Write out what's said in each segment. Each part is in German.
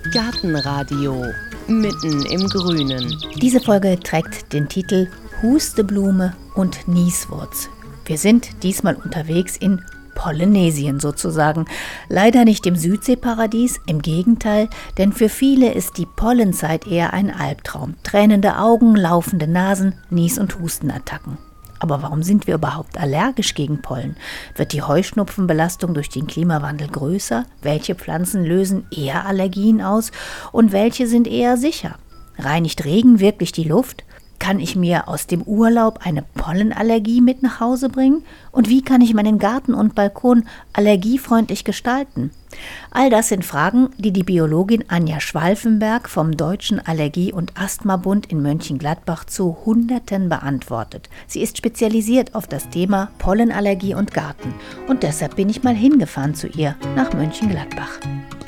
Gartenradio mitten im Grünen. Diese Folge trägt den Titel Husteblume und Nieswurz. Wir sind diesmal unterwegs in Pollenesien sozusagen. Leider nicht im Südseeparadies, im Gegenteil, denn für viele ist die Pollenzeit eher ein Albtraum. Tränende Augen, laufende Nasen, Nies- und Hustenattacken. Aber warum sind wir überhaupt allergisch gegen Pollen? Wird die Heuschnupfenbelastung durch den Klimawandel größer? Welche Pflanzen lösen eher Allergien aus und welche sind eher sicher? Reinigt Regen wirklich die Luft? Kann ich mir aus dem Urlaub eine Pollenallergie mit nach Hause bringen? Und wie kann ich meinen Garten und Balkon allergiefreundlich gestalten? All das sind Fragen, die die Biologin Anja Schwalfenberg vom Deutschen Allergie- und Asthmabund in Mönchengladbach zu Hunderten beantwortet. Sie ist spezialisiert auf das Thema Pollenallergie und Garten. Und deshalb bin ich mal hingefahren zu ihr nach Mönchengladbach.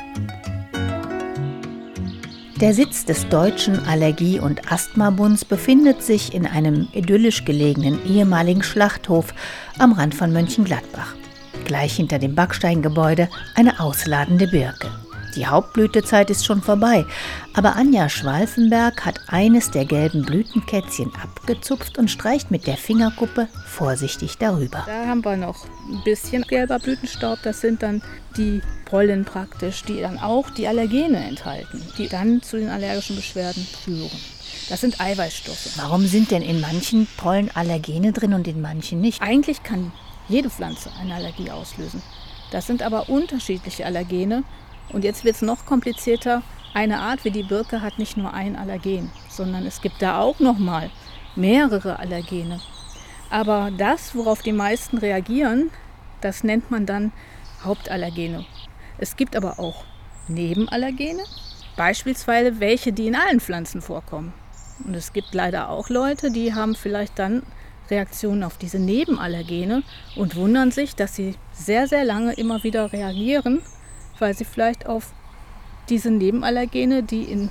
Der Sitz des Deutschen Allergie- und Asthmabunds befindet sich in einem idyllisch gelegenen ehemaligen Schlachthof am Rand von Mönchengladbach. Gleich hinter dem Backsteingebäude eine ausladende Birke. Die Hauptblütezeit ist schon vorbei, aber Anja Schwalfenberg hat eines der gelben Blütenkätzchen abgezupft und streicht mit der Fingerkuppe vorsichtig darüber. Da haben wir noch ein bisschen gelber Blütenstaub, das sind dann die Pollen praktisch, die dann auch die Allergene enthalten, die dann zu den allergischen Beschwerden führen. Das sind Eiweißstoffe. Warum sind denn in manchen Pollen Allergene drin und in manchen nicht? Eigentlich kann jede Pflanze eine Allergie auslösen. Das sind aber unterschiedliche Allergene. Und jetzt wird es noch komplizierter. Eine Art wie die Birke hat nicht nur ein Allergen, sondern es gibt da auch noch mal mehrere Allergene. Aber das, worauf die meisten reagieren, das nennt man dann Hauptallergene. Es gibt aber auch Nebenallergene, beispielsweise welche, die in allen Pflanzen vorkommen. Und es gibt leider auch Leute, die haben vielleicht dann Reaktionen auf diese Nebenallergene und wundern sich, dass sie sehr, sehr lange immer wieder reagieren, weil sie vielleicht auf diese Nebenallergene, die in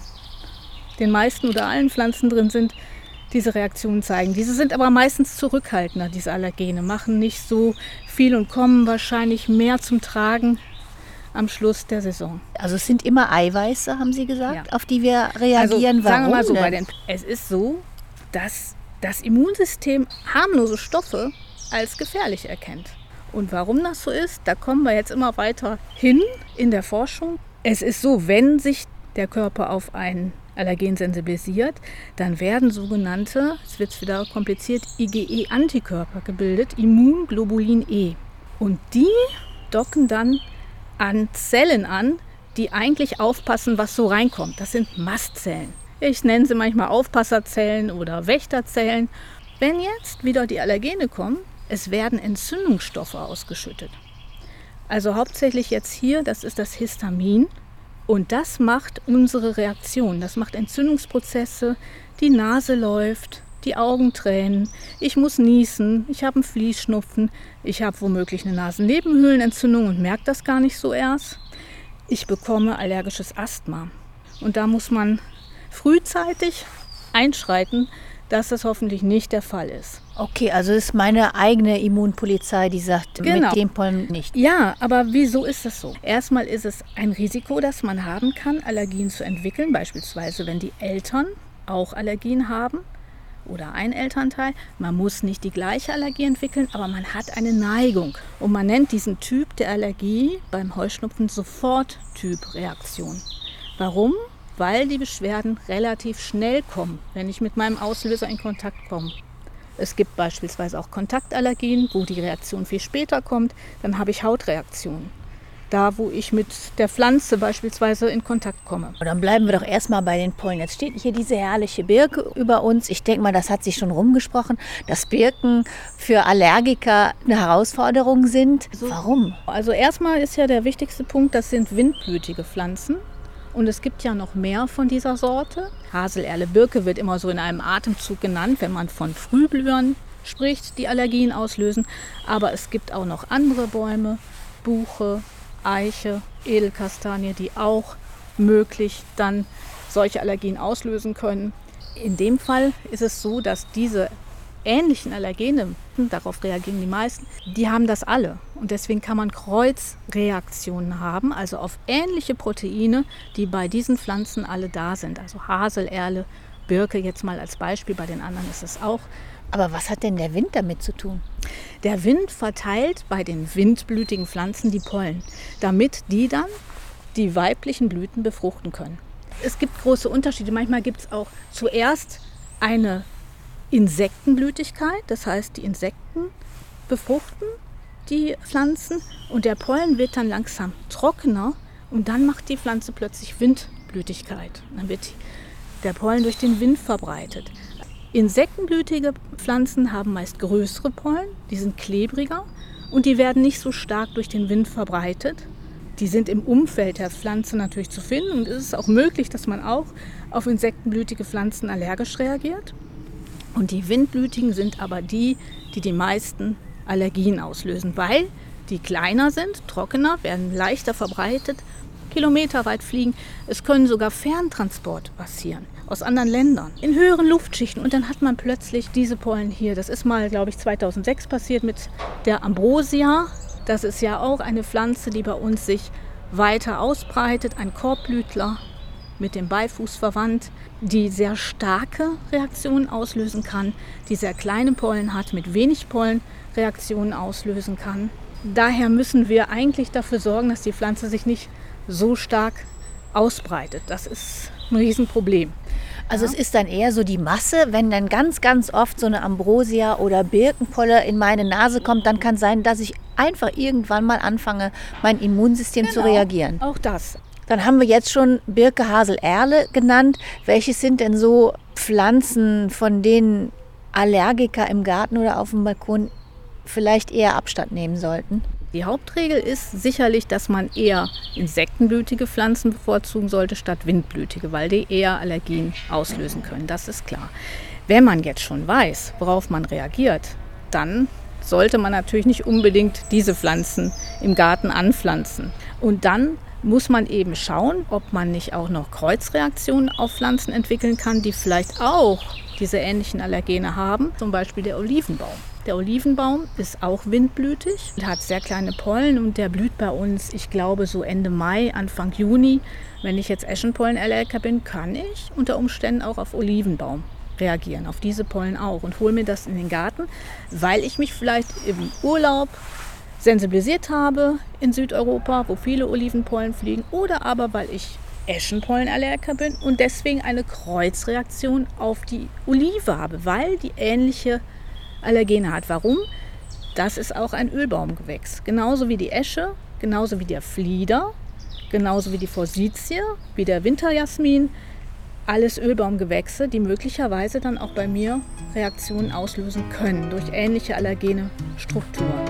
den meisten oder allen Pflanzen drin sind, diese Reaktionen zeigen. Diese sind aber meistens zurückhaltender, diese Allergene, machen nicht so viel und kommen wahrscheinlich mehr zum Tragen am Schluss der Saison. Also es sind immer Eiweiße, haben Sie gesagt, Ja. Auf die wir reagieren. Also, sagen wir mal so, Warum denn? es ist so, dass das Immunsystem harmlose Stoffe als gefährlich erkennt. Und warum das so ist, da kommen wir jetzt immer weiter hin in der Forschung. Es ist so, wenn sich der Körper auf ein Allergen sensibilisiert, dann werden sogenannte, jetzt wird es wieder kompliziert, IgE-Antikörper gebildet, Immunglobulin E. Und die docken dann an Zellen an, die eigentlich aufpassen, was so reinkommt. Das sind Mastzellen. Ich nenne sie manchmal Aufpasserzellen oder Wächterzellen. Wenn jetzt wieder die Allergene kommen, es werden Entzündungsstoffe ausgeschüttet. Also hauptsächlich jetzt hier, das ist das Histamin. Und das macht unsere Reaktion. Das macht Entzündungsprozesse, die Nase läuft, die Augen tränen, ich muss niesen, ich habe einen Fließschnupfen, ich habe womöglich eine Nasennebenhöhlenentzündung und merke das gar nicht so erst. Ich bekomme allergisches Asthma. Und da muss man frühzeitig einschreiten, dass das hoffentlich nicht der Fall ist. Okay, also ist meine eigene Immunpolizei, die sagt, Genau. mit dem Pollen nicht. Ja, aber wieso ist das so? Erstmal ist es ein Risiko, das man haben kann, Allergien zu entwickeln. Beispielsweise, wenn die Eltern auch Allergien haben oder ein Elternteil. Man muss nicht die gleiche Allergie entwickeln, aber man hat eine Neigung. Und man nennt diesen Typ der Allergie beim Heuschnupfen Soforttypreaktion. Warum? Weil die Beschwerden relativ schnell kommen, wenn ich mit meinem Auslöser in Kontakt komme. Es gibt beispielsweise auch Kontaktallergien, wo die Reaktion viel später kommt. Dann habe ich Hautreaktionen. Da, wo ich mit der Pflanze beispielsweise in Kontakt komme. Und dann bleiben wir doch erstmal bei den Pollen. Jetzt steht hier diese herrliche Birke über uns. Ich denke mal, das hat sich schon rumgesprochen, dass Birken für Allergiker eine Herausforderung sind. Warum? Also erstmal ist ja der wichtigste Punkt, das sind windblütige Pflanzen. Und es gibt ja noch mehr von dieser Sorte. Haselerle, Birke wird immer so in einem Atemzug genannt, wenn man von Frühblühern spricht, die Allergien auslösen. Aber es gibt auch noch andere Bäume, Buche, Eiche, Edelkastanie, die auch möglich dann solche Allergien auslösen können. In dem Fall ist es so, dass diese ähnlichen Allergene, darauf reagieren die meisten, die haben das alle. Und deswegen kann man Kreuzreaktionen haben, also auf ähnliche Proteine, die bei diesen Pflanzen alle da sind. Also Hasel, Erle, Birke jetzt mal als Beispiel, bei den anderen ist es auch. Aber was hat denn der Wind damit zu tun? Der Wind verteilt bei den windblütigen Pflanzen die Pollen, damit die dann die weiblichen Blüten befruchten können. Es gibt große Unterschiede. Manchmal gibt es auch zuerst eine Insektenblütigkeit, das heißt, die Insekten befruchten die Pflanzen und der Pollen wird dann langsam trockener und dann macht die Pflanze plötzlich Windblütigkeit. Dann wird der Pollen durch den Wind verbreitet. Insektenblütige Pflanzen haben meist größere Pollen, die sind klebriger und die werden nicht so stark durch den Wind verbreitet. Die sind im Umfeld der Pflanze natürlich zu finden und es ist auch möglich, dass man auch auf insektenblütige Pflanzen allergisch reagiert. Und die windblütigen sind aber die meisten Allergien auslösen, weil die kleiner sind, trockener, werden leichter verbreitet, kilometerweit fliegen. Es können sogar Ferntransport passieren aus anderen Ländern, in höheren Luftschichten. Und dann hat man plötzlich diese Pollen hier. Das ist mal, glaube ich, 2006 passiert mit der Ambrosia. Das ist ja auch eine Pflanze, die bei uns sich weiter ausbreitet, ein Korbblütler mit dem Beifuß verwandt, die sehr starke Reaktionen auslösen kann, die sehr kleine Pollen hat, mit wenig Pollen Reaktionen auslösen kann. Daher müssen wir eigentlich dafür sorgen, dass die Pflanze sich nicht so stark ausbreitet. Das ist ein Riesenproblem. Also es ist dann eher so die Masse, wenn dann ganz, ganz oft so eine Ambrosia oder Birkenpolle in meine Nase kommt, dann kann sein, dass ich einfach irgendwann mal anfange, mein Immunsystem zu reagieren. Auch das. Dann haben wir jetzt schon Birke, Hasel, Erle genannt. Welches sind denn so Pflanzen, von denen Allergiker im Garten oder auf dem Balkon vielleicht eher Abstand nehmen sollten? Die Hauptregel ist sicherlich, dass man eher insektenblütige Pflanzen bevorzugen sollte statt windblütige, weil die eher Allergien auslösen können. Das ist klar. Wenn man jetzt schon weiß, worauf man reagiert, dann sollte man natürlich nicht unbedingt diese Pflanzen im Garten anpflanzen. Und dann muss man eben schauen, ob man nicht auch noch Kreuzreaktionen auf Pflanzen entwickeln kann, die vielleicht auch diese ähnlichen Allergene haben, zum Beispiel der Olivenbaum. Der Olivenbaum ist auch windblütig, hat sehr kleine Pollen und der blüht bei uns, ich glaube, so Ende Mai, Anfang Juni. Wenn ich jetzt Eschenpollenallergiker bin, kann ich unter Umständen auch auf Olivenbaum reagieren, auf diese Pollen auch und hole mir das in den Garten, weil ich mich vielleicht im Urlaub sensibilisiert habe in Südeuropa, wo viele Olivenpollen fliegen, oder aber weil ich Eschenpollenallergiker bin und deswegen eine Kreuzreaktion auf die Olive habe, weil die ähnliche Allergene hat. Warum? Das ist auch ein Ölbaumgewächs. Genauso wie die Esche, genauso wie der Flieder, genauso wie die Forsythie, wie der Winterjasmin. Alles Ölbaumgewächse, die möglicherweise dann auch bei mir Reaktionen auslösen können durch ähnliche allergene Strukturen.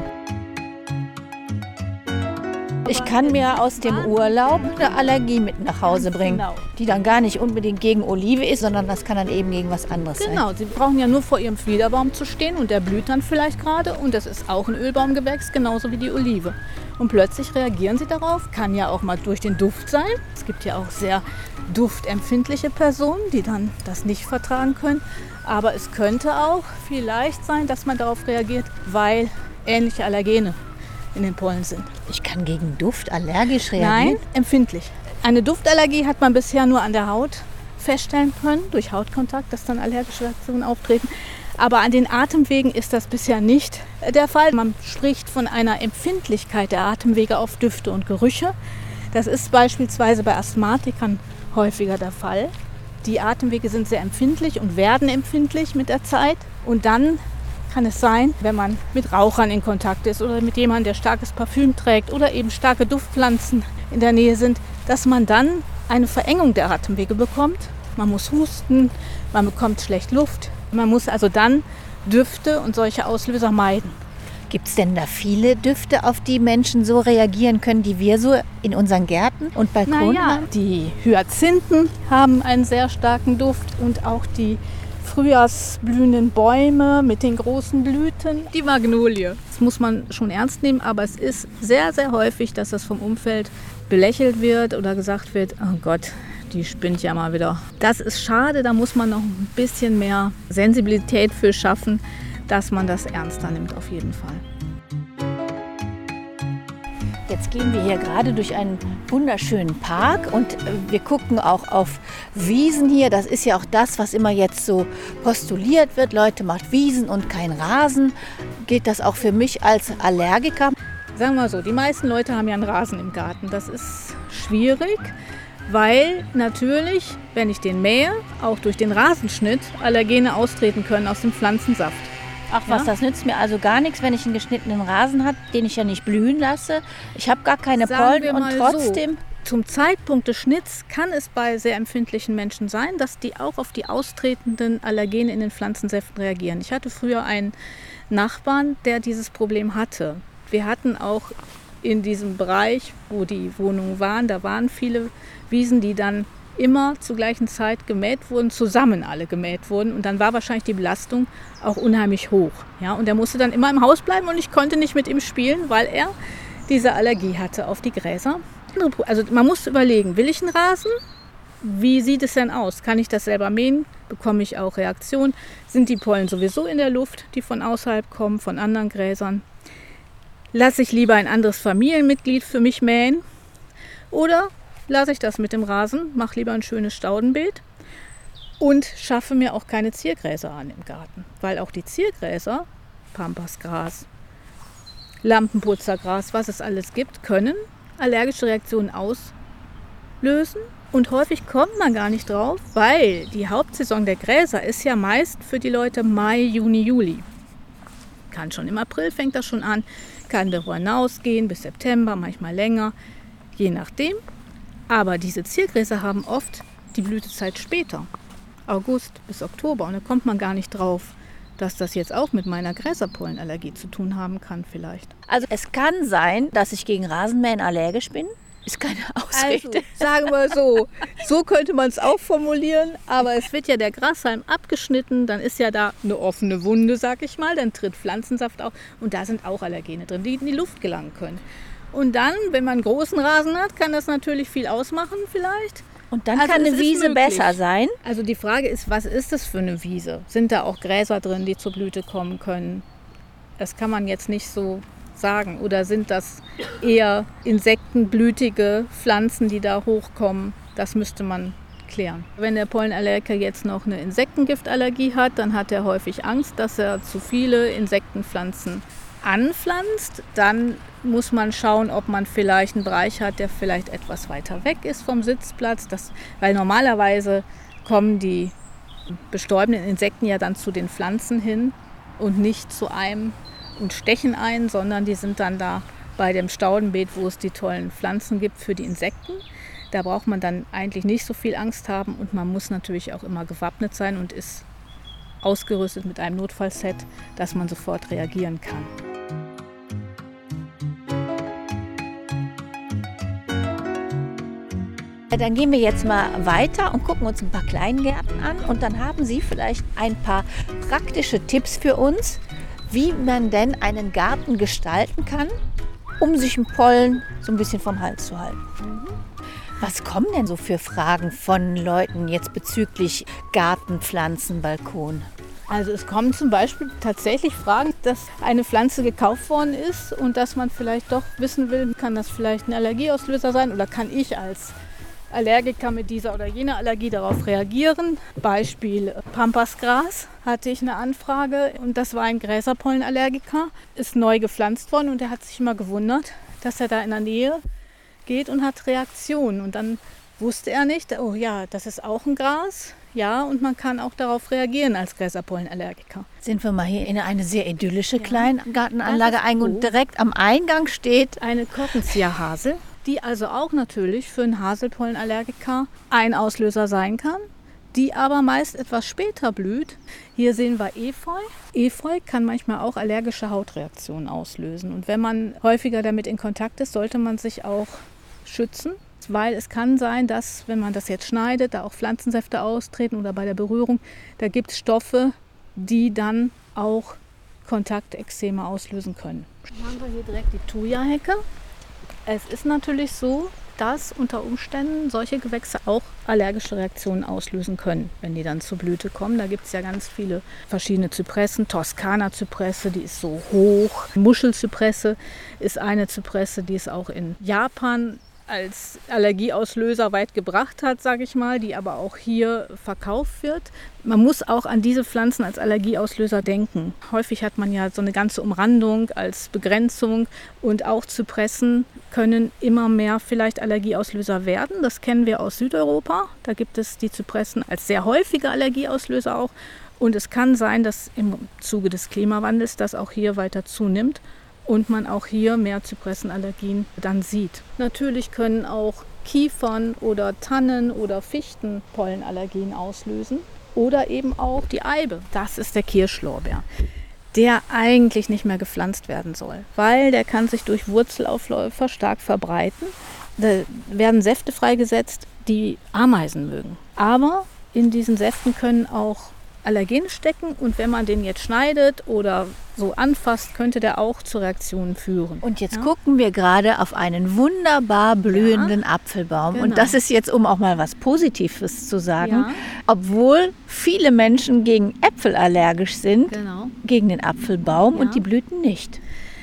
Ich kann mir aus dem Urlaub eine Allergie mit nach Hause bringen, Genau. die dann gar nicht unbedingt gegen Olive ist, sondern das kann dann eben gegen was anderes sein. Genau, Sie brauchen ja nur vor Ihrem Fliederbaum zu stehen und der blüht dann vielleicht gerade und das ist auch ein Ölbaumgewächs, genauso wie die Olive. Und plötzlich reagieren Sie darauf, kann ja auch mal durch den Duft sein. Es gibt ja auch sehr duftempfindliche Personen, die dann das nicht vertragen können. Aber es könnte auch vielleicht sein, dass man darauf reagiert, weil ähnliche Allergene in den Pollen sind. Ich kann gegen Duft allergisch reagieren? Nein, empfindlich. Eine Duftallergie hat man bisher nur an der Haut feststellen können, durch Hautkontakt, dass dann allergische Reaktionen auftreten. Aber an den Atemwegen ist das bisher nicht der Fall. Man spricht von einer Empfindlichkeit der Atemwege auf Düfte und Gerüche. Das ist beispielsweise bei Asthmatikern häufiger der Fall. Die Atemwege sind sehr empfindlich und werden empfindlich mit der Zeit. Und dann kann es sein, wenn man mit Rauchern in Kontakt ist oder mit jemandem, der starkes Parfüm trägt oder eben starke Duftpflanzen in der Nähe sind, dass man dann eine Verengung der Atemwege bekommt. Man muss husten, man bekommt schlecht Luft. Man muss also dann Düfte und solche Auslöser meiden. Gibt es denn da viele Düfte, auf die Menschen so reagieren können, die wir so in unseren Gärten und Balkonen haben? Die Hyazinthen haben einen sehr starken Duft und auch die frühjahrsblühenden Bäume mit den großen Blüten, die Magnolie. Das muss man schon ernst nehmen, aber es ist sehr, sehr häufig, dass das vom Umfeld belächelt wird oder gesagt wird, oh Gott, die spinnt ja mal wieder. Das ist schade, da muss man noch ein bisschen mehr Sensibilität für schaffen, dass man das ernster nimmt auf jeden Fall. Jetzt gehen wir hier gerade durch einen wunderschönen Park und wir gucken auch auf Wiesen hier. Das ist ja auch das, was immer jetzt so postuliert wird. Leute, macht Wiesen und kein Rasen. Gilt das auch für mich als Allergiker? Sagen wir so, die meisten Leute haben ja einen Rasen im Garten. Das ist schwierig, weil natürlich, wenn ich den mähe, auch durch den Rasenschnitt Allergene austreten können aus dem Pflanzensaft. Ach was, das nützt mir also gar nichts, wenn ich einen geschnittenen Rasen habe, den ich ja nicht blühen lasse. Ich habe gar keine Pollen und trotzdem... So, zum Zeitpunkt des Schnitts kann es bei sehr empfindlichen Menschen sein, dass die auch auf die austretenden Allergene in den Pflanzensäften reagieren. Ich hatte früher einen Nachbarn, der dieses Problem hatte. Wir hatten auch in diesem Bereich, wo die Wohnungen waren, da waren viele Wiesen, die dann immer zur gleichen Zeit gemäht wurden, zusammen alle gemäht wurden. Und dann war wahrscheinlich die Belastung auch unheimlich hoch. Ja? Und er musste dann immer im Haus bleiben und ich konnte nicht mit ihm spielen, weil er diese Allergie hatte auf die Gräser. Also man muss überlegen, will ich einen Rasen? Wie sieht es denn aus? Kann ich das selber mähen? Bekomme ich auch Reaktionen? Sind die Pollen sowieso in der Luft, die von außerhalb kommen, von anderen Gräsern? Lasse ich lieber ein anderes Familienmitglied für mich mähen? Oder lasse ich das mit dem Rasen, mache lieber ein schönes Staudenbeet und schaffe mir auch keine Ziergräser an im Garten. Weil auch die Ziergräser, Pampasgras, Lampenputzergras, was es alles gibt, können allergische Reaktionen auslösen. Und häufig kommt man gar nicht drauf, weil die Hauptsaison der Gräser ist ja meist für die Leute Mai, Juni, Juli. Kann schon im April fängt das schon an, kann darüber hinausgehen bis September, manchmal länger, je nachdem. Aber diese Ziergräser haben oft die Blütezeit später, August bis Oktober. Und da kommt man gar nicht drauf, dass das jetzt auch mit meiner Gräserpollenallergie zu tun haben kann vielleicht. Also es kann sein, dass ich gegen Rasenmähen allergisch bin. Ist keine Ausrede. Also, sagen wir so könnte man es auch formulieren. Aber es wird ja der Grashalm abgeschnitten, dann ist ja da eine offene Wunde, sag ich mal. Dann tritt Pflanzensaft auf und da sind auch Allergene drin, die in die Luft gelangen können. Und dann, wenn man einen großen Rasen hat, kann das natürlich viel ausmachen vielleicht. Und dann kann eine Wiese besser sein? Also die Frage ist, was ist das für eine Wiese? Sind da auch Gräser drin, die zur Blüte kommen können? Das kann man jetzt nicht so sagen. Oder sind das eher insektenblütige Pflanzen, die da hochkommen? Das müsste man klären. Wenn der Pollenallergiker jetzt noch eine Insektengiftallergie hat, dann hat er häufig Angst, dass er zu viele Insektenpflanzen anpflanzt. Dann muss man schauen, ob man vielleicht einen Bereich hat, der vielleicht etwas weiter weg ist vom Sitzplatz. Weil normalerweise kommen die bestäubenden Insekten ja dann zu den Pflanzen hin und nicht zu einem und stechen ein, sondern die sind dann da bei dem Staudenbeet, wo es die tollen Pflanzen gibt für die Insekten. Da braucht man dann eigentlich nicht so viel Angst haben und man muss natürlich auch immer gewappnet sein und ist ausgerüstet mit einem Notfallset, dass man sofort reagieren kann. Dann gehen wir jetzt mal weiter und gucken uns ein paar Kleingärten an und dann haben Sie vielleicht ein paar praktische Tipps für uns, wie man denn einen Garten gestalten kann, um sich im Pollen so ein bisschen vom Hals zu halten. Was kommen denn so für Fragen von Leuten jetzt bezüglich Gartenpflanzen, Balkon? Also es kommen zum Beispiel tatsächlich Fragen, dass eine Pflanze gekauft worden ist und dass man vielleicht doch wissen will, kann das vielleicht ein Allergieauslöser sein oder kann ich als Allergiker mit dieser oder jener Allergie darauf reagieren. Beispiel Pampasgras hatte ich eine Anfrage und das war ein Gräserpollenallergiker, ist neu gepflanzt worden und er hat sich immer gewundert, dass er da in der Nähe geht und hat Reaktionen. Und dann wusste er nicht, oh ja, das ist auch ein Gras. Ja, und man kann auch darauf reagieren als Gräserpollenallergiker. Sind wir mal hier in eine sehr idyllische Kleingartenanlage eingegangen und direkt am Eingang steht eine Korkenzieherhasel, die also auch natürlich für einen Haselpollenallergiker ein Auslöser sein kann, die aber meist etwas später blüht. Hier sehen wir Efeu. Efeu kann manchmal auch allergische Hautreaktionen auslösen. Und wenn man häufiger damit in Kontakt ist, sollte man sich auch schützen. Weil es kann sein, dass, wenn man das jetzt schneidet, da auch Pflanzensäfte austreten oder bei der Berührung, da gibt es Stoffe, die dann auch Kontaktexzeme auslösen können. Dann haben wir hier direkt die Thuja-Hecke. Es ist natürlich so, dass unter Umständen solche Gewächse auch allergische Reaktionen auslösen können, wenn die dann zur Blüte kommen. Da gibt es ja ganz viele verschiedene Zypressen. Toskana-Zypresse, die ist so hoch. Muschelzypresse ist eine Zypresse, die es auch in Japan als Allergieauslöser weit gebracht hat, sage ich mal, die aber auch hier verkauft wird. Man muss auch an diese Pflanzen als Allergieauslöser denken. Häufig hat man ja so eine ganze Umrandung als Begrenzung und auch Zypressen können immer mehr vielleicht Allergieauslöser werden. Das kennen wir aus Südeuropa. Da gibt es die Zypressen als sehr häufige Allergieauslöser auch. Und es kann sein, dass im Zuge des Klimawandels das auch hier weiter zunimmt und man auch hier mehr Zypressenallergien dann sieht. Natürlich können auch Kiefern oder Tannen oder Fichten Pollenallergien auslösen oder eben auch die Eibe. Das ist der Kirschlorbeer, der eigentlich nicht mehr gepflanzt werden soll, weil der kann sich durch Wurzelaufläufer stark verbreiten. Da werden Säfte freigesetzt, die Ameisen mögen. Aber in diesen Säften können auch Allergene stecken und wenn man den jetzt schneidet oder so anfasst, könnte der auch zu Reaktionen führen. Und jetzt gucken wir gerade auf einen wunderbar blühenden Apfelbaum. Genau. Und das ist jetzt, um auch mal was Positives zu sagen, Ja. obwohl viele Menschen gegen Äpfel allergisch sind, Genau. gegen den Apfelbaum Ja. und die Blüten nicht.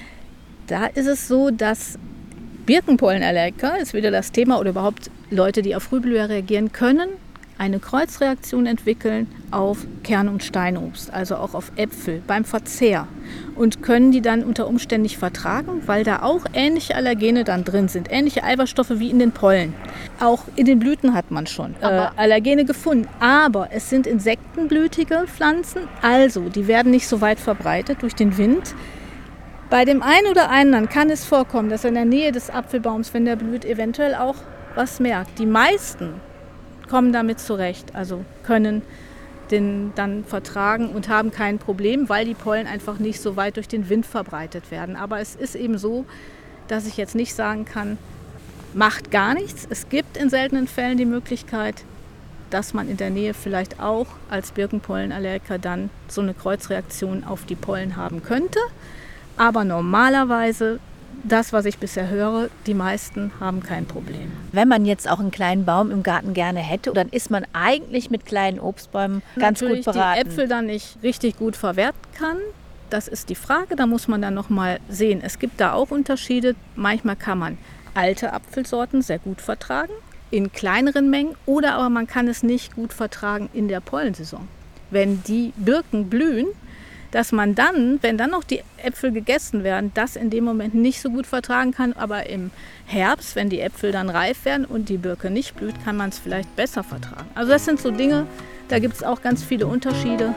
Da ist es so, dass Birkenpollenallergiker, ist wieder das Thema, oder überhaupt Leute, die auf Frühblüher reagieren, können eine Kreuzreaktion entwickeln auf Kern- und Steinobst, also auch auf Äpfel beim Verzehr und können die dann unter Umständen nicht vertragen, weil da auch ähnliche Allergene dann drin sind, ähnliche Eiweißstoffe wie in den Pollen. Auch in den Blüten hat man schon Allergene gefunden, aber es sind insektenblütige Pflanzen, also die werden nicht so weit verbreitet durch den Wind. Bei dem einen oder anderen kann es vorkommen, dass in der Nähe des Apfelbaums, wenn der blüht, eventuell auch was merkt. Die meisten kommen damit zurecht, also können den dann vertragen und haben kein Problem, weil die Pollen einfach nicht so weit durch den Wind verbreitet werden. Aber es ist eben so, dass ich jetzt nicht sagen kann, macht gar nichts. Es gibt in seltenen Fällen die Möglichkeit, dass man in der Nähe vielleicht auch als Birkenpollenallergiker dann so eine Kreuzreaktion auf die Pollen haben könnte. Aber normalerweise, das, was ich bisher höre, die meisten haben kein Problem. Wenn man jetzt auch einen kleinen Baum im Garten gerne hätte, dann ist man eigentlich mit kleinen Obstbäumen ganz gut beraten. Natürlich die Äpfel dann nicht richtig gut verwerten kann, das ist die Frage. Da muss man dann noch mal sehen. Es gibt da auch Unterschiede. Manchmal kann man alte Apfelsorten sehr gut vertragen, in kleineren Mengen, oder aber man kann es nicht gut vertragen in der Pollensaison. Wenn die Birken blühen, dass man dann, wenn dann noch die Äpfel gegessen werden, das in dem Moment nicht so gut vertragen kann. Aber im Herbst, wenn die Äpfel dann reif werden und die Birke nicht blüht, kann man es vielleicht besser vertragen. Also das sind so Dinge, da gibt es auch ganz viele Unterschiede.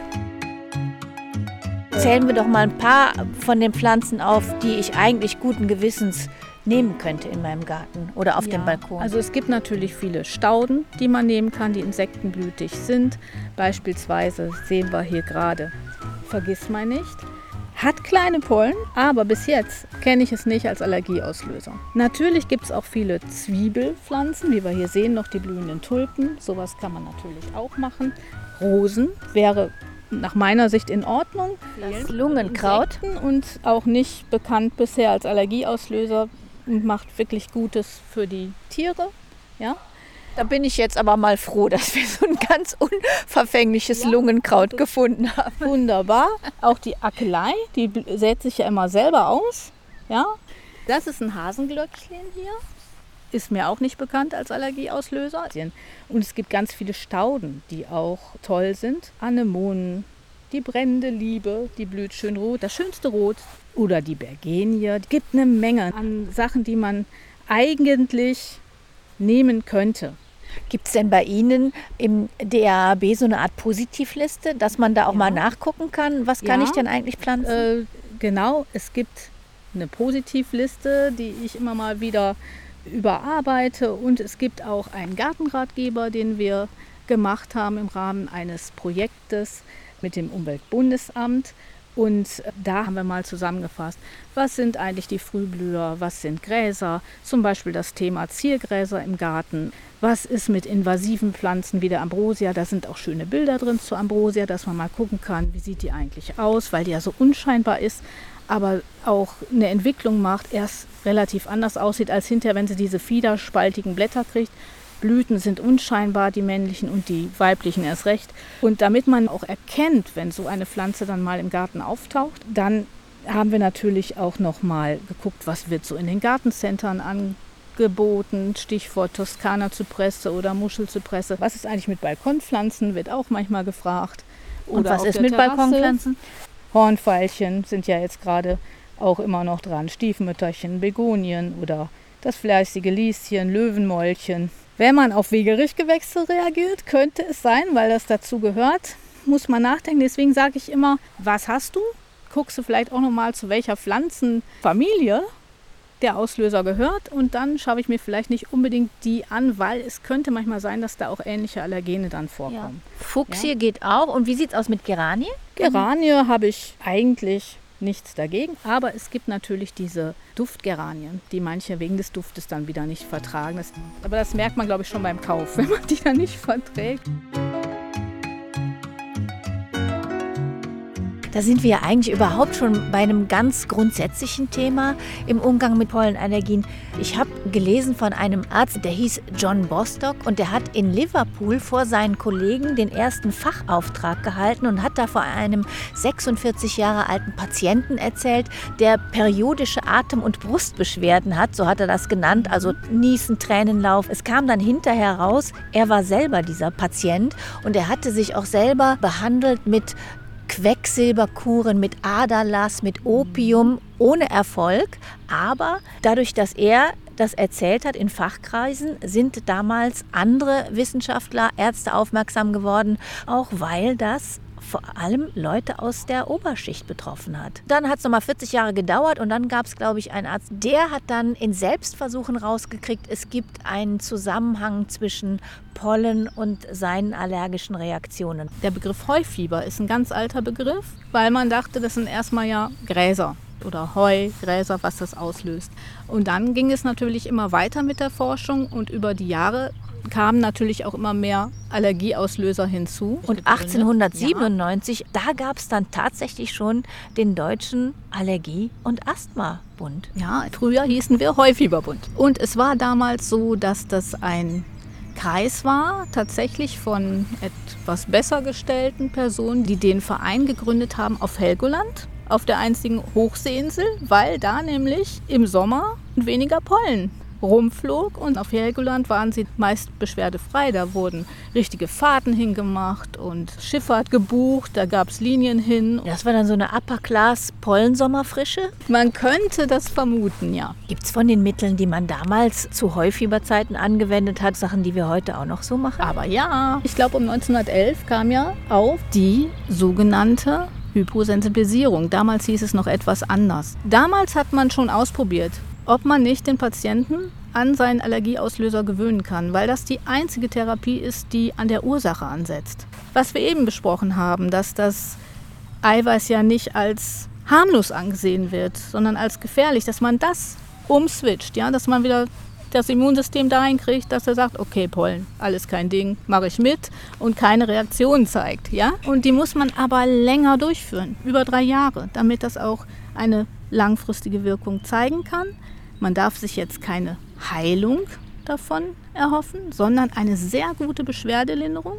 Zählen wir doch mal ein paar von den Pflanzen auf, die ich eigentlich guten Gewissens nehmen könnte in meinem Garten oder auf dem Balkon. Also es gibt natürlich viele Stauden, die man nehmen kann, die insektenblütig sind. Beispielsweise sehen wir hier gerade Vergissmeinnicht. Hat kleine Pollen, aber bis jetzt kenne ich es nicht als Allergieauslöser. Natürlich gibt es auch viele Zwiebelpflanzen, wie wir hier sehen, noch die blühenden Tulpen. Sowas kann man natürlich auch machen. Rosen wäre nach meiner Sicht in Ordnung. Das Lungenkraut. Und auch nicht bekannt bisher als Allergieauslöser und macht wirklich Gutes für die Tiere. Ja. Da bin ich jetzt aber mal froh, dass wir so ein ganz unverfängliches Lungenkraut gefunden haben. Wunderbar. Auch die Akelei, die sät sich ja immer selber aus. Ja. Das ist ein Hasenglöckchen hier. Ist mir auch nicht bekannt als Allergieauslöser. Und es gibt ganz viele Stauden, die auch toll sind. Anemonen, die brennende Liebe, die blüht schön rot, das schönste Rot. Oder die Bergenie. Es gibt eine Menge an Sachen, die man eigentlich nehmen könnte. Gibt es denn bei Ihnen im DRAB so eine Art Positivliste, dass man da auch mal nachgucken kann, was kann ich denn eigentlich pflanzen? Genau, es gibt eine Positivliste, die ich immer mal wieder überarbeite, und es gibt auch einen Gartenratgeber, den wir gemacht haben im Rahmen eines Projektes mit dem Umweltbundesamt. Und da haben wir mal zusammengefasst, was sind eigentlich die Frühblüher, was sind Gräser, zum Beispiel das Thema Ziergräser im Garten. Was ist mit invasiven Pflanzen wie der Ambrosia? Da sind auch schöne Bilder drin zur Ambrosia, dass man mal gucken kann, wie sieht die eigentlich aus, weil die ja so unscheinbar ist. aber auch eine Entwicklung macht, erst relativ anders aussieht als hinterher, wenn sie diese fiederspaltigen Blätter kriegt. Blüten sind unscheinbar, die männlichen und die weiblichen erst recht. Und damit man auch erkennt, wenn so eine Pflanze dann mal im Garten auftaucht, dann haben wir natürlich auch noch mal geguckt, was wird so in den Gartencentern angeboten. Stichwort Toskana-Zypresse oder Muschelzypresse. Was ist eigentlich mit Balkonpflanzen, wird auch manchmal gefragt. Und was ist mit Balkonpflanzen? Hornveilchen sind ja jetzt gerade auch immer noch dran. Stiefmütterchen, Begonien oder das fleißige Lieschen, Löwenmäulchen. Wenn man auf Wegerichtgewächse reagiert, könnte es sein, weil das dazu gehört, muss man nachdenken. Deswegen sage ich immer, was hast du? Guckst du vielleicht auch nochmal, zu welcher Pflanzenfamilie der Auslöser gehört. Und dann schaue ich mir vielleicht nicht unbedingt die an, weil es könnte manchmal sein, dass da auch ähnliche Allergene dann vorkommen. Ja. Fuchsie geht auch. Und wie sieht es aus mit Geranie? Geranie habe ich eigentlich nichts dagegen, aber es gibt natürlich diese Duftgeranien, die manche wegen des Duftes dann wieder nicht vertragen. Aber das merkt man, glaube ich, schon beim Kauf, wenn man die dann nicht verträgt. Da sind wir ja eigentlich überhaupt schon bei einem ganz grundsätzlichen Thema im Umgang mit Pollenallergien. Ich habe gelesen von einem Arzt, der hieß John Bostock und der hat in Liverpool vor seinen Kollegen den ersten Fachauftrag gehalten und hat da vor einem 46 Jahre alten Patienten erzählt, der periodische Atem- und Brustbeschwerden hat, so hat er das genannt, also Niesen, Tränenlauf. Es kam dann hinterher raus, er war selber dieser Patient und er hatte sich auch selber behandelt mit Quecksilberkuren, mit Aderlass, mit Opium, ohne Erfolg. Aber dadurch, dass er das erzählt hat in Fachkreisen, sind damals andere Wissenschaftler, Ärzte aufmerksam geworden, auch weil das vor allem Leute aus der Oberschicht betroffen hat. Dann hat es nochmal 40 Jahre gedauert und dann gab es, glaube ich, einen Arzt, der hat dann in Selbstversuchen rausgekriegt, es gibt einen Zusammenhang zwischen Pollen und seinen allergischen Reaktionen. Der Begriff Heufieber ist ein ganz alter Begriff, weil man dachte, das sind erstmal ja Gräser oder Heu, Gräser, was das auslöst. Und dann ging es natürlich immer weiter mit der Forschung und über die Jahre kamen natürlich auch immer mehr Allergieauslöser hinzu. Und 1897, da gab es dann tatsächlich schon den Deutschen Allergie- und Asthma-Bund. Ja, früher hießen wir Heufieberbund. Und es war damals so, dass das ein Kreis war, tatsächlich von etwas besser gestellten Personen, die den Verein gegründet haben auf Helgoland, auf der einzigen Hochseeinsel, weil da nämlich im Sommer weniger Pollen rumflog und auf Helgoland waren sie meist beschwerdefrei. Da wurden richtige Fahrten hingemacht und Schifffahrt gebucht, da gab es Linien hin. Das war dann so eine Upper-Class-Pollensommerfrische? Man könnte das vermuten, ja. Gibt es von den Mitteln, die man damals zu Heufieberzeiten angewendet hat, Sachen, die wir heute auch noch so machen? Aber ja, ich glaube um 1911 kam ja auf die sogenannte Hyposensibilisierung. Damals hieß es noch etwas anders. Damals hat man schon ausprobiert, ob man nicht den Patienten an seinen Allergieauslöser gewöhnen kann, weil das die einzige Therapie ist, die an der Ursache ansetzt. Was wir eben besprochen haben, dass das Eiweiß ja nicht als harmlos angesehen wird, sondern als gefährlich, dass man das umswitcht, ja, dass man wieder das Immunsystem dahin kriegt, dass er sagt, okay, Pollen, alles kein Ding, mache ich mit und keine Reaktion zeigt, ja. Und die muss man aber länger durchführen, über 3 Jahre, damit das auch eine langfristige Wirkung zeigen kann. Man darf sich jetzt keine Heilung davon erhoffen, sondern eine sehr gute Beschwerdelinderung.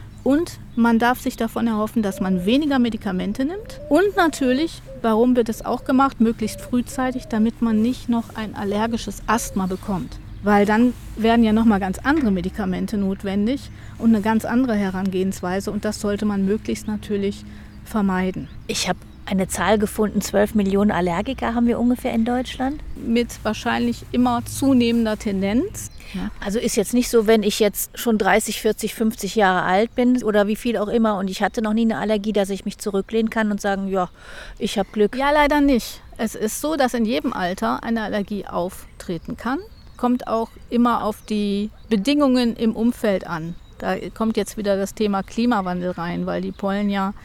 Und man darf sich davon erhoffen, dass man weniger Medikamente nimmt. Und natürlich, warum wird es auch gemacht, möglichst frühzeitig, damit man nicht noch ein allergisches Asthma bekommt. Weil dann werden ja nochmal ganz andere Medikamente notwendig und eine ganz andere Herangehensweise. Und das sollte man möglichst natürlich vermeiden. Ich habe eine Zahl gefunden, 12 Millionen Allergiker haben wir ungefähr in Deutschland. Mit wahrscheinlich immer zunehmender Tendenz. Ja. Also ist jetzt nicht so, wenn ich jetzt schon 30, 40, 50 Jahre alt bin oder wie viel auch immer und ich hatte noch nie eine Allergie, dass ich mich zurücklehnen kann und sagen, ja, ich habe Glück. Ja, leider nicht. Es ist so, dass in jedem Alter eine Allergie auftreten kann. Kommt auch immer auf die Bedingungen im Umfeld an. Da kommt jetzt wieder das Thema Klimawandel rein, weil die Pollen ja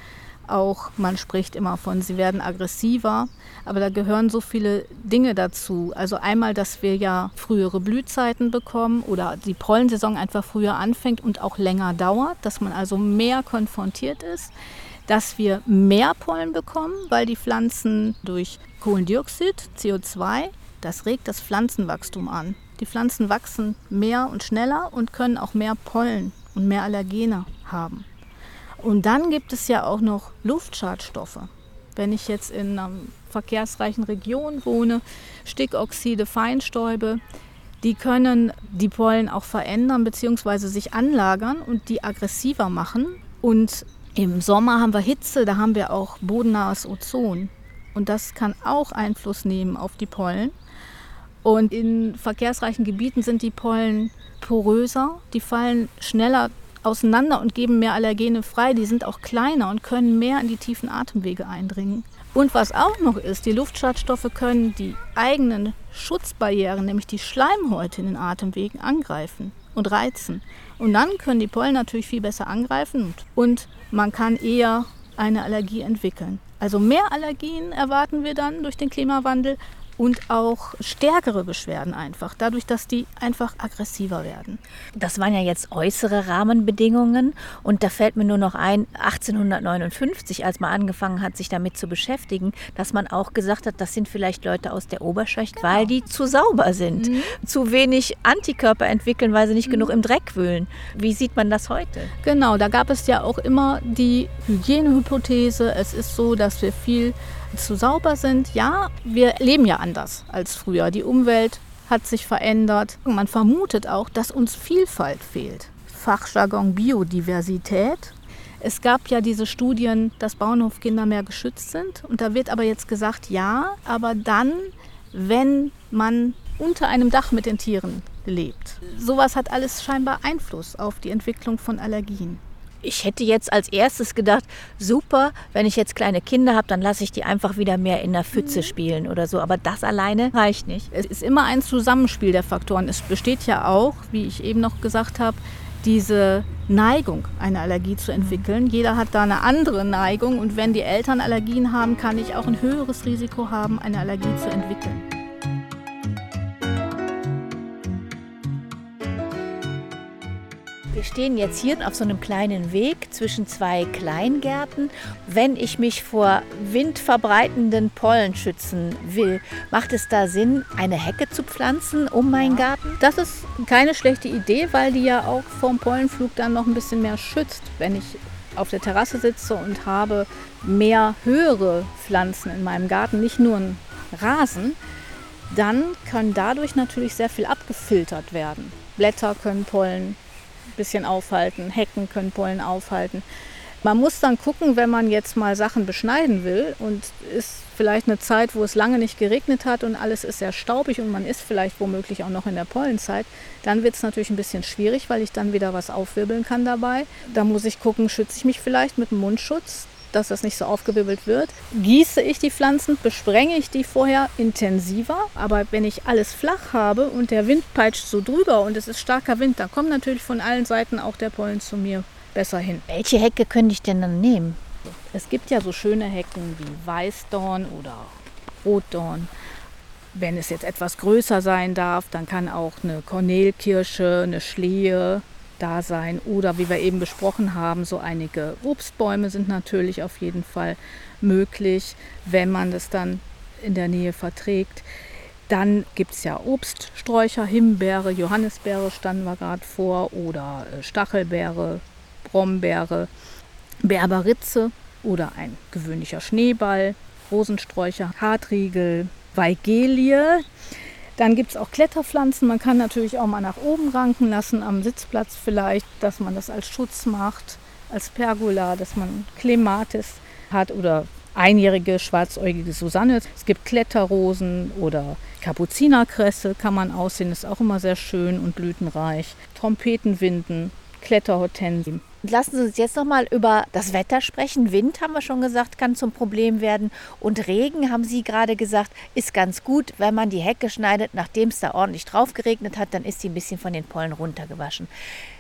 Auch man spricht immer von, sie werden aggressiver, aber da gehören so viele Dinge dazu. Also einmal, dass wir ja frühere Blühzeiten bekommen oder die Pollensaison einfach früher anfängt und auch länger dauert, dass man also mehr konfrontiert ist, dass wir mehr Pollen bekommen, weil die Pflanzen durch Kohlendioxid, CO2, das regt das Pflanzenwachstum an. Die Pflanzen wachsen mehr und schneller und können auch mehr Pollen und mehr Allergene haben. Und dann gibt es ja auch noch Luftschadstoffe. Wenn ich jetzt in einer verkehrsreichen Region wohne, Stickoxide, Feinstäube, die können die Pollen auch verändern bzw. sich anlagern und die aggressiver machen. Und im Sommer haben wir Hitze, da haben wir auch bodennahes Ozon. Und das kann auch Einfluss nehmen auf die Pollen. Und in verkehrsreichen Gebieten sind die Pollen poröser, die fallen schneller auseinander und geben mehr Allergene frei. Die sind auch kleiner und können mehr in die tiefen Atemwege eindringen. Und was auch noch ist, die Luftschadstoffe können die eigenen Schutzbarrieren, nämlich die Schleimhäute in den Atemwegen, angreifen und reizen. Und dann können die Pollen natürlich viel besser angreifen und man kann eher eine Allergie entwickeln. Also mehr Allergien erwarten wir dann durch den Klimawandel und auch stärkere Beschwerden einfach, dadurch, dass die einfach aggressiver werden. Das waren ja jetzt äußere Rahmenbedingungen und da fällt mir nur noch ein, 1859, als man angefangen hat, sich damit zu beschäftigen, dass man auch gesagt hat, das sind vielleicht Leute aus der Oberschicht, weil die zu sauber sind, zu wenig Antikörper entwickeln, weil sie nicht genug im Dreck wühlen. Wie sieht man das heute? Genau, da gab es ja auch immer die Hygienehypothese. Es ist so, dass wir viel zu sauber sind. Ja, wir leben ja anders als früher. Die Umwelt hat sich verändert. Man vermutet auch, dass uns Vielfalt fehlt. Fachjargon Biodiversität. Es gab ja diese Studien, dass Bauernhofkinder mehr geschützt sind. Und da wird aber jetzt gesagt, ja, aber dann, wenn man unter einem Dach mit den Tieren lebt. Sowas hat alles scheinbar Einfluss auf die Entwicklung von Allergien. Ich hätte jetzt als erstes gedacht, super, wenn ich jetzt kleine Kinder habe, dann lasse ich die einfach wieder mehr in der Pfütze spielen oder so. Aber das alleine reicht nicht. Es ist immer ein Zusammenspiel der Faktoren. Es besteht ja auch, wie ich eben noch gesagt habe, diese Neigung, eine Allergie zu entwickeln. Jeder hat da eine andere Neigung. Und wenn die Eltern Allergien haben, kann ich auch ein höheres Risiko haben, eine Allergie zu entwickeln. Wir stehen jetzt hier auf so einem kleinen Weg zwischen zwei Kleingärten. Wenn ich mich vor windverbreitenden Pollen schützen will, macht es da Sinn, eine Hecke zu pflanzen um meinen Garten? Das ist keine schlechte Idee, weil die ja auch vom Pollenflug dann noch ein bisschen mehr schützt. Wenn ich auf der Terrasse sitze und habe mehr höhere Pflanzen in meinem Garten, nicht nur einen Rasen, dann kann dadurch natürlich sehr viel abgefiltert werden. Blätter können Pollen ein bisschen aufhalten, Hecken können Pollen aufhalten. Man muss dann gucken, wenn man jetzt mal Sachen beschneiden will und ist vielleicht eine Zeit, wo es lange nicht geregnet hat und alles ist sehr staubig und man ist vielleicht womöglich auch noch in der Pollenzeit, dann wird es natürlich ein bisschen schwierig, weil ich dann wieder was aufwirbeln kann dabei. Da muss ich gucken, schütze ich mich vielleicht mit einem Mundschutz, dass das nicht so aufgewirbelt wird. Gieße ich die Pflanzen, besprenge ich die vorher intensiver. Aber wenn ich alles flach habe und der Wind peitscht so drüber und es ist starker Wind, dann kommt natürlich von allen Seiten auch der Pollen zu mir besser hin. Welche Hecke könnte ich denn dann nehmen? Es gibt ja so schöne Hecken wie Weißdorn oder Rotdorn. Wenn es jetzt etwas größer sein darf, dann kann auch eine Kornelkirsche, eine Schlehe da sein. Oder wie wir eben besprochen haben, so einige Obstbäume sind natürlich auf jeden Fall möglich, wenn man das dann in der Nähe verträgt. Dann gibt es ja Obststräucher, Himbeere, Johannisbeere standen wir gerade vor oder Stachelbeere, Brombeere, Berberitze oder ein gewöhnlicher Schneeball, Rosensträucher, Hartriegel, Weigelie. Dann gibt es auch Kletterpflanzen. Man kann natürlich auch mal nach oben ranken lassen, am Sitzplatz vielleicht, dass man das als Schutz macht, als Pergola, dass man Clematis hat oder einjährige schwarzäugige Susanne. Es gibt Kletterrosen oder Kapuzinerkresse kann man aussehen, ist auch immer sehr schön und blütenreich. Trompetenwinden, Kletterhortensien. Lassen Sie uns jetzt noch mal über das Wetter sprechen. Wind, haben wir schon gesagt, kann zum Problem werden. Und Regen, haben Sie gerade gesagt, ist ganz gut, wenn man die Hecke schneidet, nachdem es da ordentlich drauf geregnet hat, dann ist sie ein bisschen von den Pollen runtergewaschen.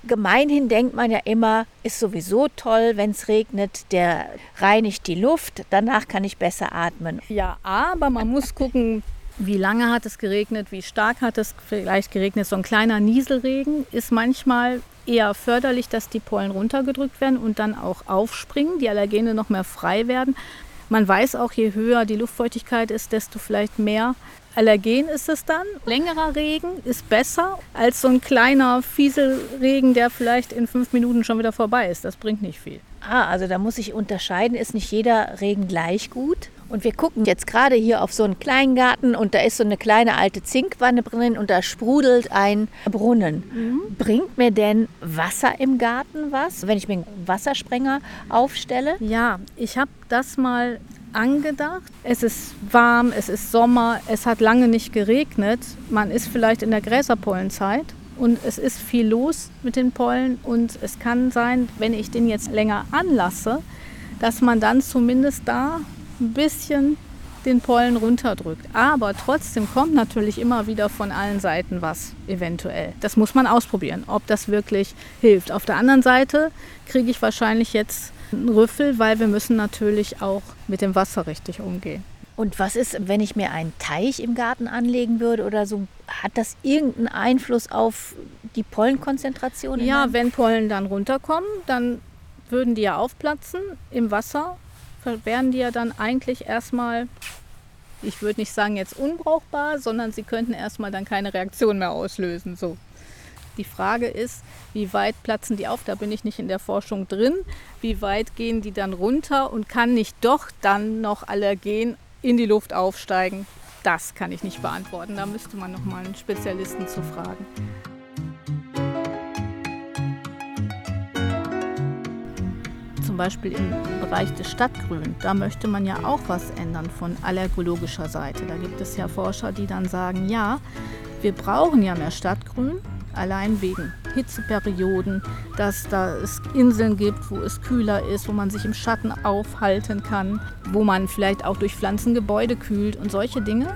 Gemeinhin denkt man ja immer, ist sowieso toll, wenn es regnet, der reinigt die Luft, danach kann ich besser atmen. Ja, aber man muss gucken, wie lange hat es geregnet, wie stark hat es vielleicht geregnet. So ein kleiner Nieselregen ist manchmal eher förderlich, dass die Pollen runtergedrückt werden und dann auch aufspringen, die Allergene noch mehr frei werden. Man weiß auch, je höher die Luftfeuchtigkeit ist, desto vielleicht mehr Allergen ist es dann. Längerer Regen ist besser als so ein kleiner Fieselregen, der vielleicht in 5 Minuten schon wieder vorbei ist. Das bringt nicht viel. Also da muss ich unterscheiden, ist nicht jeder Regen gleich gut. Und wir gucken jetzt gerade hier auf so einen kleinen Garten und da ist so eine kleine alte Zinkwanne drin und da sprudelt ein Brunnen. Bringt mir denn Wasser im Garten was, wenn ich mir einen Wassersprenger aufstelle? Ja, ich habe das mal angedacht. Es ist warm, es ist Sommer, es hat lange nicht geregnet. Man ist vielleicht in der Gräserpollenzeit und es ist viel los mit den Pollen und es kann sein, wenn ich den jetzt länger anlasse, dass man dann zumindest da ein bisschen den Pollen runterdrückt. Aber trotzdem kommt natürlich immer wieder von allen Seiten was eventuell. Das muss man ausprobieren, ob das wirklich hilft. Auf der anderen Seite kriege ich wahrscheinlich jetzt einen Rüffel, weil wir müssen natürlich auch mit dem Wasser richtig umgehen. Und was ist, wenn ich mir einen Teich im Garten anlegen würde oder so? Hat das irgendeinen Einfluss auf die Pollenkonzentration? Ja, wenn Pollen dann runterkommen, dann würden die ja aufplatzen im Wasser. Wären die ja dann eigentlich erstmal, ich würde nicht sagen jetzt unbrauchbar, sondern sie könnten erstmal dann keine Reaktion mehr auslösen. So. Die Frage ist, wie weit platzen die auf? Da bin ich nicht in der Forschung drin. Wie weit gehen die dann runter und kann nicht doch dann noch Allergen in die Luft aufsteigen? Das kann ich nicht beantworten. Da müsste man noch mal einen Spezialisten zu fragen. Zum Beispiel im Bereich des Stadtgrün, da möchte man ja auch was ändern von allergologischer Seite. Da gibt es ja Forscher, die dann sagen, ja, wir brauchen ja mehr Stadtgrün, allein wegen Hitzeperioden, dass da es Inseln gibt, wo es kühler ist, wo man sich im Schatten aufhalten kann, wo man vielleicht auch durch Pflanzen Gebäude kühlt und solche Dinge.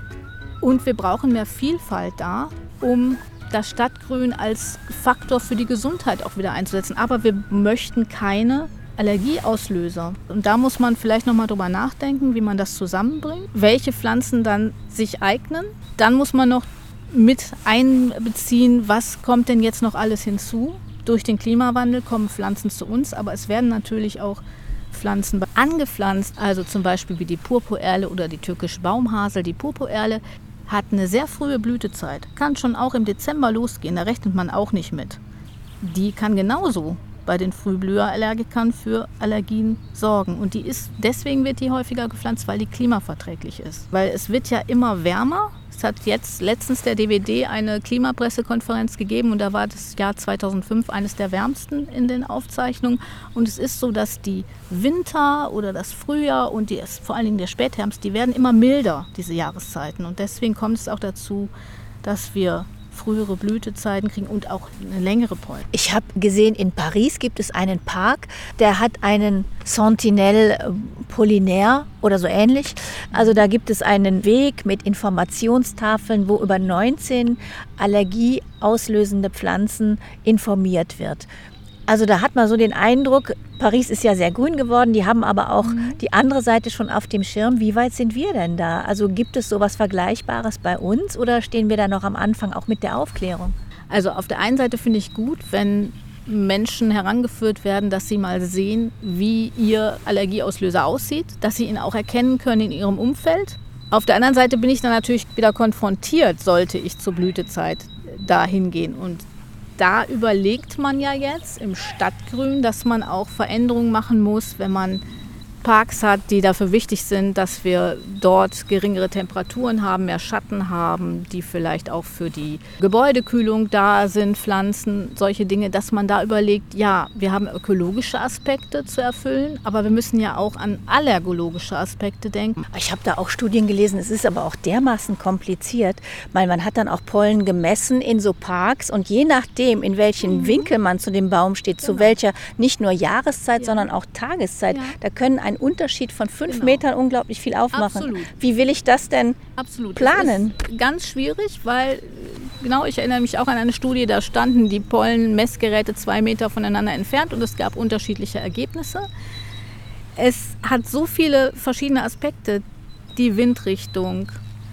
Und wir brauchen mehr Vielfalt da, um das Stadtgrün als Faktor für die Gesundheit auch wieder einzusetzen. Aber wir möchten keine Allergieauslöser. Und da muss man vielleicht nochmal drüber nachdenken, wie man das zusammenbringt, welche Pflanzen dann sich eignen. Dann muss man noch mit einbeziehen, was kommt denn jetzt noch alles hinzu. Durch den Klimawandel kommen Pflanzen zu uns, aber es werden natürlich auch Pflanzen angepflanzt, also zum Beispiel wie die Purpurerle oder die türkische Baumhasel. Die Purpurerle hat eine sehr frühe Blütezeit, kann schon auch im Dezember losgehen, da rechnet man auch nicht mit. Die kann genauso bei den Frühblüherallergikern für Allergien sorgen. Und deswegen wird die häufiger gepflanzt, weil die klimaverträglich ist. Weil es wird ja immer wärmer. Es hat jetzt letztens der DWD eine Klimapressekonferenz gegeben und da war das Jahr 2005 eines der wärmsten in den Aufzeichnungen. Und es ist so, dass die Winter oder das Frühjahr und vor allen Dingen der Spätherbst, die werden immer milder, diese Jahreszeiten. Und deswegen kommt es auch dazu, dass wir frühere Blütezeiten kriegen und auch eine längere Pollen. Ich habe gesehen, in Paris gibt es einen Park, der hat einen Sentinelle Pollinaire oder so ähnlich. Also da gibt es einen Weg mit Informationstafeln, wo über 19 allergieauslösende Pflanzen informiert wird. Also da hat man so den Eindruck, Paris ist ja sehr grün geworden, die haben aber auch die andere Seite schon auf dem Schirm. Wie weit sind wir denn da? Also gibt es sowas Vergleichbares bei uns oder stehen wir da noch am Anfang auch mit der Aufklärung? Also auf der einen Seite finde ich gut, wenn Menschen herangeführt werden, dass sie mal sehen, wie ihr Allergieauslöser aussieht, dass sie ihn auch erkennen können in ihrem Umfeld. Auf der anderen Seite bin ich dann natürlich wieder konfrontiert, sollte ich zur Blütezeit dahin gehen. Und da überlegt man ja jetzt im Stadtgrün, dass man auch Veränderungen machen muss, wenn man Parks hat, die dafür wichtig sind, dass wir dort geringere Temperaturen haben, mehr Schatten haben, die vielleicht auch für die Gebäudekühlung da sind, Pflanzen, solche Dinge, dass man da überlegt, ja, wir haben ökologische Aspekte zu erfüllen, aber wir müssen ja auch an allergologische Aspekte denken. Ich habe da auch Studien gelesen, es ist aber auch dermaßen kompliziert, weil man hat dann auch Pollen gemessen in so Parks und je nachdem, in welchem Winkel man zu dem Baum steht, zu welcher nicht nur Jahreszeit, sondern auch Tageszeit, da können einen Unterschied von 5 Metern unglaublich viel aufmachen. Absolut. Wie will ich das denn planen? Das ist ganz schwierig, weil genau, ich erinnere mich auch an eine Studie, da standen die Pollenmessgeräte 2 Meter voneinander entfernt und es gab unterschiedliche Ergebnisse. Es hat so viele verschiedene Aspekte, die Windrichtung,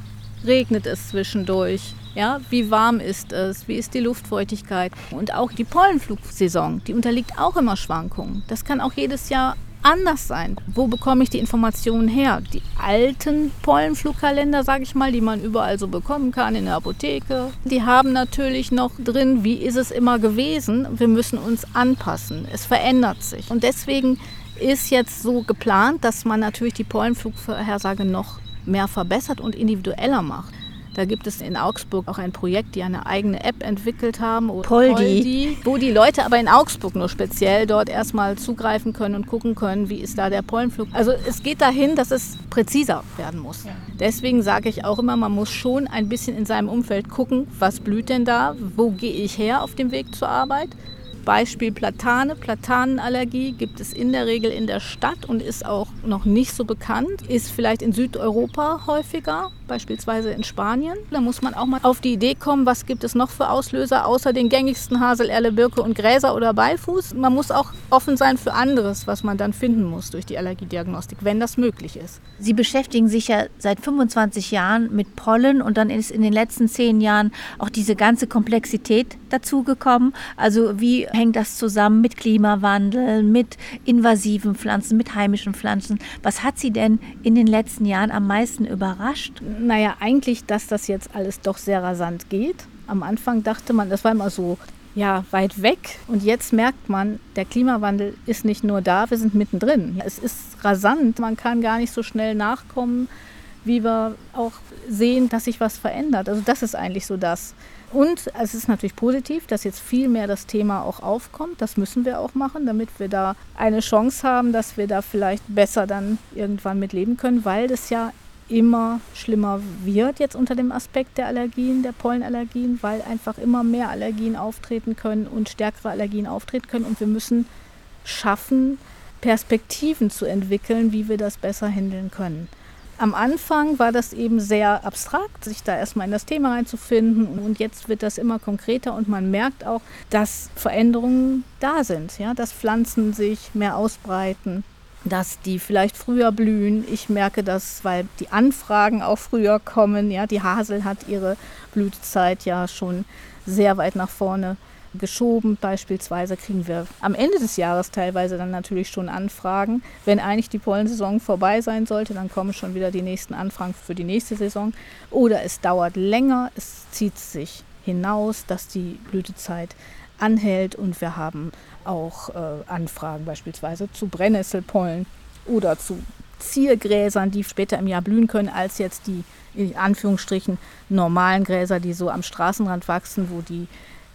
regnet es zwischendurch, ja, wie warm ist es, wie ist die Luftfeuchtigkeit und auch die Pollenflugsaison, die unterliegt auch immer Schwankungen. Das kann auch jedes Jahr anders sein. Wo bekomme ich die Informationen her? Die alten Pollenflugkalender, sage ich mal, die man überall so bekommen kann in der Apotheke, die haben natürlich noch drin, wie ist es immer gewesen. Wir müssen uns anpassen. Es verändert sich. Und deswegen ist jetzt so geplant, dass man natürlich die Pollenflugvorhersage noch mehr verbessert und individueller macht. Da gibt es in Augsburg auch ein Projekt, die eine eigene App entwickelt haben, Poldi, wo die Leute aber in Augsburg nur speziell dort erstmal zugreifen können und gucken können, wie ist da der Pollenflug. Also es geht dahin, dass es präziser werden muss. Ja. Deswegen sage ich auch immer, man muss schon ein bisschen in seinem Umfeld gucken, was blüht denn da, wo gehe ich her auf dem Weg zur Arbeit. Beispiel Platane. Platanenallergie gibt es in der Regel in der Stadt und ist auch noch nicht so bekannt. Ist vielleicht in Südeuropa häufiger, beispielsweise in Spanien. Da muss man auch mal auf die Idee kommen, was gibt es noch für Auslöser, außer den gängigsten Hasel, Erle, Birke und Gräser oder Beifuß. Man muss auch offen sein für anderes, was man dann finden muss durch die Allergiediagnostik, wenn das möglich ist. Sie beschäftigen sich ja seit 25 Jahren mit Pollen und dann ist in den letzten 10 Jahren auch diese ganze Komplexität dazugekommen. Also wie hängt das zusammen mit Klimawandel, mit invasiven Pflanzen, mit heimischen Pflanzen? Was hat Sie denn in den letzten Jahren am meisten überrascht? Naja, eigentlich, dass das jetzt alles doch sehr rasant geht. Am Anfang dachte man, das war immer so weit weg. Und jetzt merkt man, der Klimawandel ist nicht nur da, wir sind mittendrin. Es ist rasant, man kann gar nicht so schnell nachkommen, wie wir auch sehen, dass sich was verändert. Also das ist eigentlich so das. Und es ist natürlich positiv, dass jetzt viel mehr das Thema auch aufkommt. Das müssen wir auch machen, damit wir da eine Chance haben, dass wir da vielleicht besser dann irgendwann mit leben können, weil das ja immer schlimmer wird jetzt unter dem Aspekt der Allergien, der Pollenallergien, weil einfach immer mehr Allergien auftreten können und stärkere Allergien auftreten können. Und wir müssen schaffen, Perspektiven zu entwickeln, wie wir das besser handeln können. Am Anfang war das eben sehr abstrakt, sich da erstmal in das Thema reinzufinden. Und jetzt wird das immer konkreter und man merkt auch, dass Veränderungen da sind, ja, dass Pflanzen sich mehr ausbreiten, dass die vielleicht früher blühen. Ich merke das, weil die Anfragen auch früher kommen. Ja, die Hasel hat ihre Blütezeit ja schon sehr weit nach vorne geschoben. Beispielsweise kriegen wir am Ende des Jahres teilweise dann natürlich schon Anfragen. Wenn eigentlich die Pollensaison vorbei sein sollte, dann kommen schon wieder die nächsten Anfragen für die nächste Saison. Oder es dauert länger, es zieht sich hinaus, dass die Blütezeit anhält und wir haben auch Anfragen beispielsweise zu Brennnesselpollen oder zu Ziergräsern, die später im Jahr blühen können, als jetzt die in Anführungsstrichen normalen Gräser, die so am Straßenrand wachsen, wo die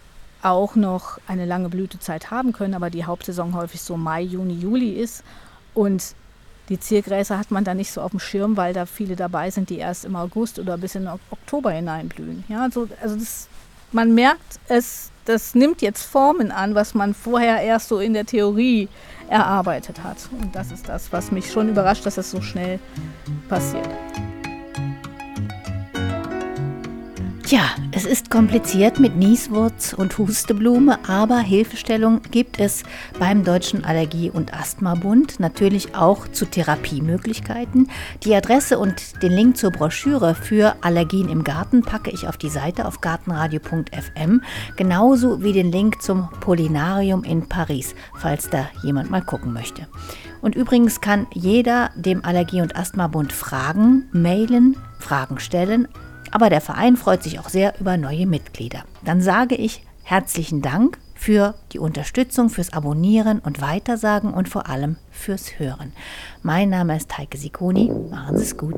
auch noch eine lange Blütezeit haben können, aber die Hauptsaison häufig so Mai, Juni, Juli ist. Und die Ziergräser hat man da nicht so auf dem Schirm, weil da viele dabei sind, die erst im August oder bis in Oktober hineinblühen. Ja, also man merkt, das nimmt jetzt Formen an, was man vorher erst so in der Theorie erarbeitet hat. Und das ist das, was mich schon überrascht, dass das so schnell passiert. Ja, es ist kompliziert mit Nieswurz und Husteblume, aber Hilfestellung gibt es beim Deutschen Allergie- und Asthma-Bund, natürlich auch zu Therapiemöglichkeiten. Die Adresse und den Link zur Broschüre für Allergien im Garten packe ich auf die Seite auf gartenradio.fm, genauso wie den Link zum Pollinarium in Paris, falls da jemand mal gucken möchte. Und übrigens kann jeder dem Allergie- und Asthma-Bund Fragen mailen, Fragen stellen. Aber der Verein freut sich auch sehr über neue Mitglieder. Dann sage ich herzlichen Dank für die Unterstützung, fürs Abonnieren und Weitersagen und vor allem fürs Hören. Mein Name ist Heike Sicconi. Machen Sie es gut.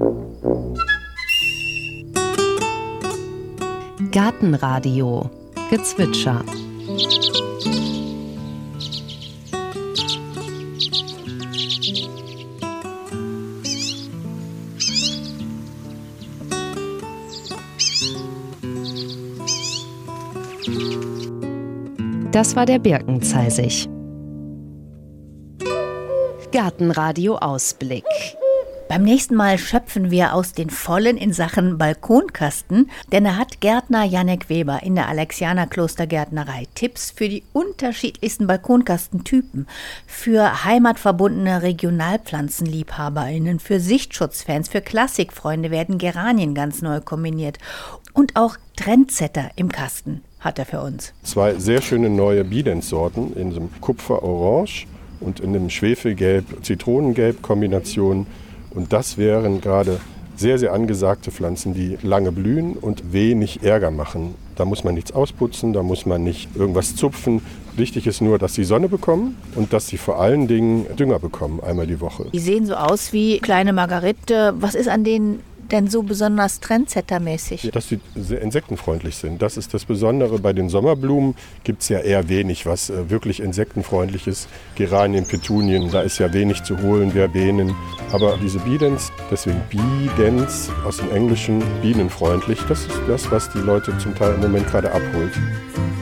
Gartenradio Gezwitscher. Das war der Birkenzeisig. Gartenradio Ausblick. Beim nächsten Mal schöpfen wir aus den Vollen in Sachen Balkonkasten, denn da hat Gärtner Jannek Weber in der Alexianer Klostergärtnerei Tipps für die unterschiedlichsten Balkonkastentypen, für heimatverbundene RegionalpflanzenliebhaberInnen, für Sichtschutzfans, für Klassikfreunde werden Geranien ganz neu kombiniert und auch Trendsetter im Kasten hat er für uns. 2 sehr schöne neue Bidens-Sorten in so einem Kupfer-Orange und in einem Schwefelgelb-Zitronengelb-Kombination. Und das wären gerade sehr, sehr angesagte Pflanzen, die lange blühen und wenig Ärger machen. Da muss man nichts ausputzen, da muss man nicht irgendwas zupfen. Wichtig ist nur, dass sie Sonne bekommen und dass sie vor allen Dingen Dünger bekommen, einmal die Woche. Die sehen so aus wie kleine Margarite. Was ist an denen denn so besonders Trendsetter-mäßig? Dass sie sehr insektenfreundlich sind. Das ist das Besondere. Bei den Sommerblumen gibt es ja eher wenig, was wirklich insektenfreundlich ist. Geranien, Petunien, da ist ja wenig zu holen, Verbenen. Aber diese Bidens, deswegen Bidens aus dem Englischen, bienenfreundlich, das ist das, was die Leute zum Teil im Moment gerade abholt.